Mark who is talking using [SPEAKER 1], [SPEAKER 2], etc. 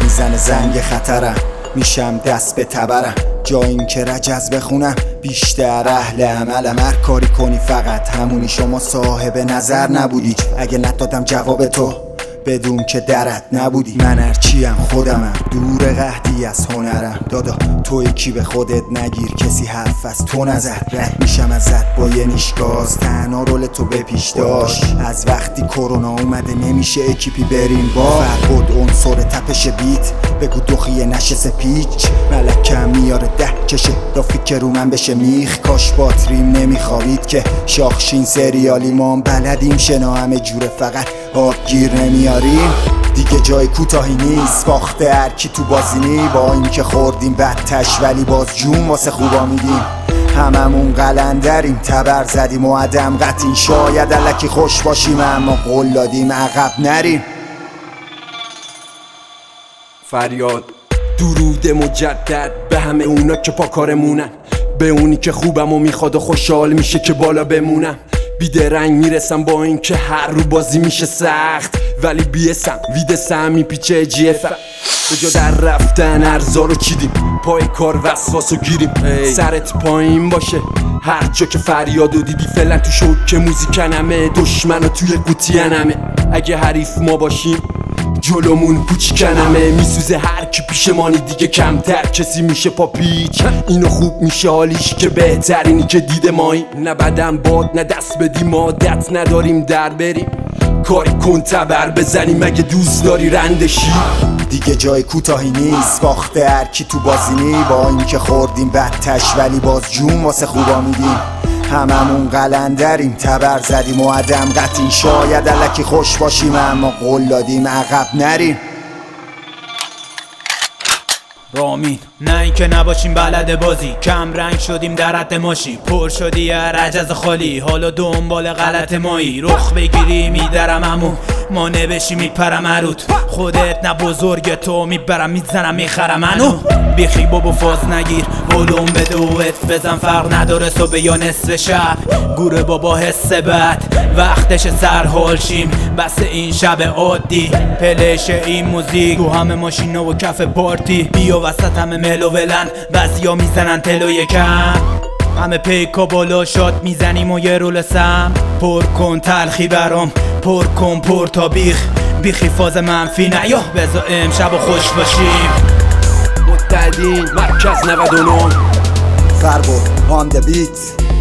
[SPEAKER 1] میزنه زنگ خطرم، میشم دست به تبرم. جا این که رجز بخونم بیشتر اهل عملم. هر کاری کنی فقط همونی، شما صاحب نظر نبودی. اگه ندادم جواب تو بدون که درت نبودی. من هرچیم خودمم، دور قحطی از هنرم. دادا تو یکی به خودت نگیر، کسی حرف از تو نزد. رد میشم ازت با یه نیشگاز، تنها رول تو به پیش داشت. از وقتی کرونا اومده نمیشه اکیپی بریم با فربود عنصر تپش بیت. بگو دخیه نشه سپیچ، ملکم میاره ده کشه رافیک که رو من بشه میخ. کاش باتریم نمیخوابید که شاخشین سریالی ما هم بلدیم شنا همه جوره، فقط آبگیر نمیاریم. دیگه جای کوتاهی نیست، باخته هرکی تو بازینی. با این که خوردیم بدتش ولی باز جون واسه خوبا میدیم. هممون قلندریم، تبر زدیم و عدم قطعین. شاید الکی خوش باشیم اما قول دادیم عقب نریم.
[SPEAKER 2] فریاد درود مجدد به همه اونا که پا کارمونن، به اونی که خوبم و میخواد و خوشحال میشه که بالا بمونم. بیدرنگ میرسم با این که هر رو بازی میشه سخت، ولی بیسم ویدسم میپیچه جیفم. به جا در رفتن ارزا رو چیدیم، پای کار وسواس رو گیریم. سرت پایین باشه هر جا که فریادو دیدی. فعلا تو شوک موزیکنمه، دشمنو توی قوطیانمه. اگه حریف ما باشیم جلومون پوچکنمه. میسوزه هر کی پیشمانی دیگه کمتر کسی میشه پاپیچ. اینو خوب میشه حالیش که بهترینی که دیده مایی. نه بدن باد نه دست بدیم، عادت نداریم در بریم. کاری کن تبر بزنیم اگه دوست داری رندشی.
[SPEAKER 1] دیگه جای کوتاهی نیست، باخته هرکی تو بازینی. با این که خوردیم بدتش ولی باز جون واسه خوبا میدیم. هممون قلندریم، تبر زدیم و عدم قطعین. شاید الکی خوش باشیم اما قول دادیم عقب نریم.
[SPEAKER 3] رامین نه این که نباشیم بلد بازی، کم رنگ شدیم در حد ماشی. پر شدی رجز خالی، حالا دنبال غلط مایی. رخ بگیری میدرم امو ما نبشی میپرم عروت. خودت نه بزرگ تو میبرم میزنم میخرم منو. بیخی بابا فاز نگیر ولوم به دوت بزن، فرق نداره صبح یا نصف شب. گوره بابا حس بد وقتش سرحال شیم، بس این شب عادی پلش این موزیک تو همه ماشینا و کف پارتی. بیا وسط همه ملو ولن، بعضیا میزنن تلو یکم. همه پیکا بالا شات میزنیم و یه رول سم. پر کن تلخی برام، پر کن پر تا بیخی فاز منفی نیا. بذار امشب و خوش باشیم.
[SPEAKER 2] متحدین مرکز 99
[SPEAKER 1] فربود on the beat.